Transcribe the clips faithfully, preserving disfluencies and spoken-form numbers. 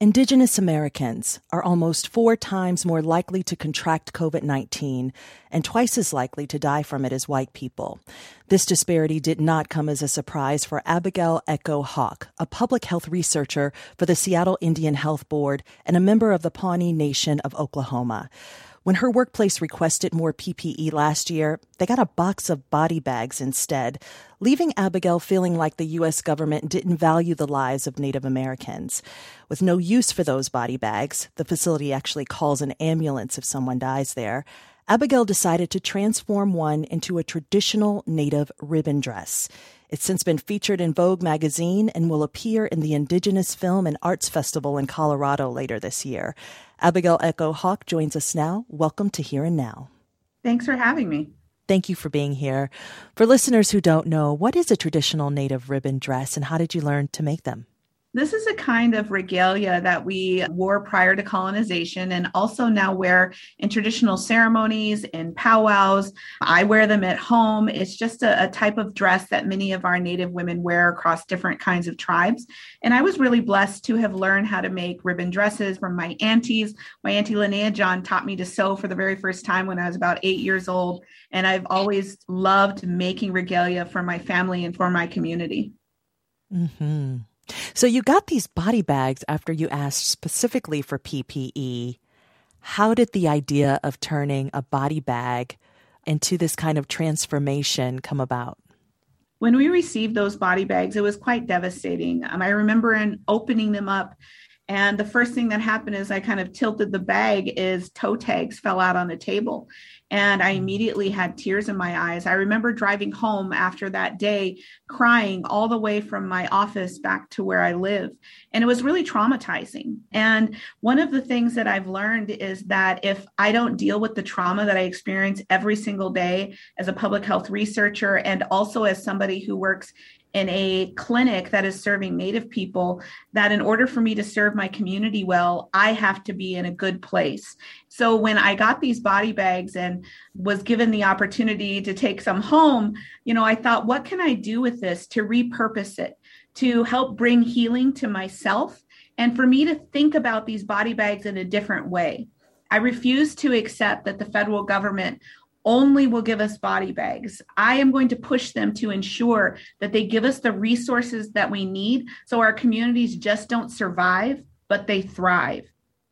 Indigenous Americans are almost four times more likely to contract COVID nineteen and twice as likely to die from it as white people. This disparity did not come as a surprise for Abigail Echo Hawk, a public health researcher for the Seattle Indian Health Board and a member of the Pawnee Nation of Oklahoma. When her workplace requested more P P E last year, they got a box of body bags instead, leaving Abigail feeling like the U S government didn't value the lives of Native Americans. With no use for those body bags, the facility actually calls an ambulance if someone dies there, Abigail decided to transform one into a traditional Native ribbon dress. It's since been featured in Vogue magazine and will appear in the Indigenous Film and Arts Festival in Colorado later this year. Abigail Echo Hawk joins us now. Welcome to Here and Now. Thanks for having me. Thank you for being here. For listeners who don't know, what is a traditional Native ribbon dress and how did you learn to make them? This is a kind of regalia that we wore prior to colonization and also now wear in traditional ceremonies and powwows. I wear them at home. It's just a, a type of dress that many of our Native women wear across different kinds of tribes. And I was really blessed to have learned how to make ribbon dresses from my aunties. My auntie Linnea John taught me to sew for the very first time when I was about eight years old. And I've always loved making regalia for my family and for my community. Mm-hmm. So you got these body bags after you asked specifically for P P E. How did the idea of turning a body bag into this kind of transformation come about? When we received those body bags, it was quite devastating. Um, I remember in opening them up, and the first thing that happened is I kind of tilted the bag is toe tags fell out on the table. And I immediately had tears in my eyes. I remember driving home after that day, crying all the way from my office back to where I live. And it was really traumatizing. And one of the things that I've learned is that if I don't deal with the trauma that I experience every single day as a public health researcher and also as somebody who works in a clinic that is serving Native people, that in order for me to serve my community well, I have to be in a good place. So when I got these body bags and was given the opportunity to take some home, you know, I thought, what can I do with this to repurpose it, to help bring healing to myself, and for me to think about these body bags in a different way? I refuse to accept that the federal government only will give us body bags. I am going to push them to ensure that they give us the resources that we need so our communities just don't survive, but they thrive.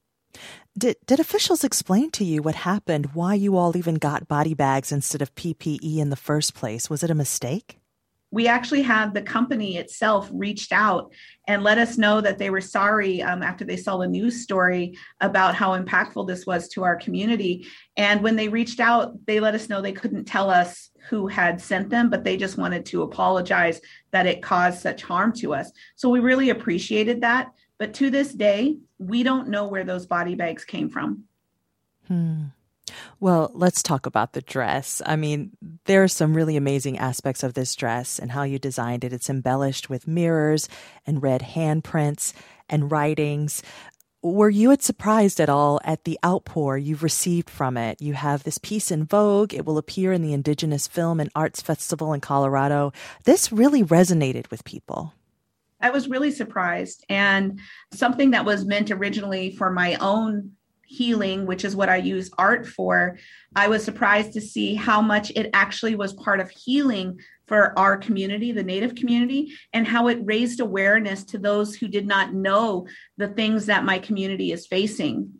Did, did officials explain to you what happened, why you all even got body bags instead of P P E in the first place? Was it a mistake? We actually had the company itself reached out and let us know that they were sorry um, after they saw the news story about how impactful this was to our community. And when they reached out, they let us know they couldn't tell us who had sent them, but they just wanted to apologize that it caused such harm to us. So we really appreciated that. But to this day, we don't know where those body bags came from. Hmm. Well, let's talk about the dress. I mean, there are some really amazing aspects of this dress and how you designed it. It's embellished with mirrors and red handprints and writings. Were you surprised at all at the outpour you've received from it? You have this piece in Vogue. It will appear in the Indigenous Film and Arts Festival in Colorado. This really resonated with people. I was really surprised. And something that was meant originally for my own healing, which is what I use art for, I was surprised to see how much it actually was part of healing for our community, the Native community, and how it raised awareness to those who did not know the things that my community is facing.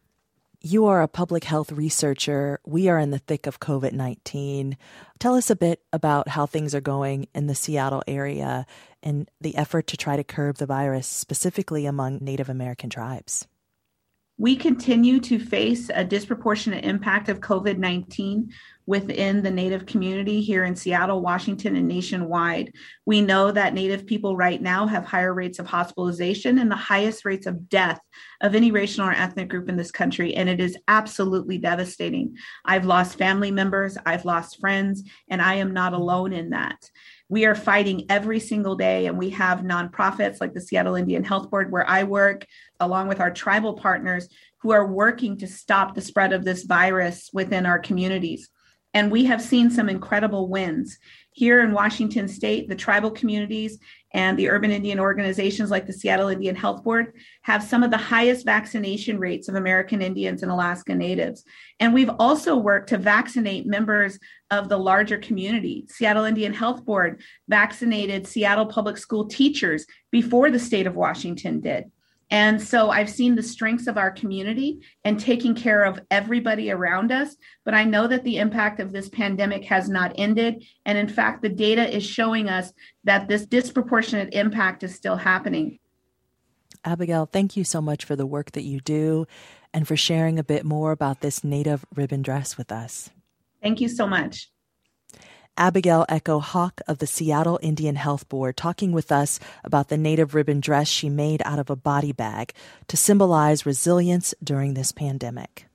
You are a public health researcher. We are in the thick of COVID nineteen. Tell us a bit about how things are going in the Seattle area and the effort to try to curb the virus, specifically among Native American tribes. We continue to face a disproportionate impact of COVID nineteen within the Native community here in Seattle, Washington, and nationwide. We know that Native people right now have higher rates of hospitalization and the highest rates of death of any racial or ethnic group in this country, and it is absolutely devastating. I've lost family members, I've lost friends, and I am not alone in that. We are fighting every single day, and we have nonprofits like the Seattle Indian Health Board, where I work, along with our tribal partners, who are working to stop the spread of this virus within our communities. And we have seen some incredible wins. Here in Washington State, the tribal communities and the urban Indian organizations like the Seattle Indian Health Board have some of the highest vaccination rates of American Indians and Alaska Natives. And we've also worked to vaccinate members of the larger community. Seattle Indian Health Board vaccinated Seattle public school teachers before the state of Washington did. And so I've seen the strengths of our community and taking care of everybody around us. But I know that the impact of this pandemic has not ended. And in fact, the data is showing us that this disproportionate impact is still happening. Abigail, thank you so much for the work that you do and for sharing a bit more about this native ribbon dress with us. Thank you so much. Abigail Echo Hawk of the Seattle Indian Health Board talking with us about the native ribbon dress she made out of a body bag to symbolize resilience during this pandemic.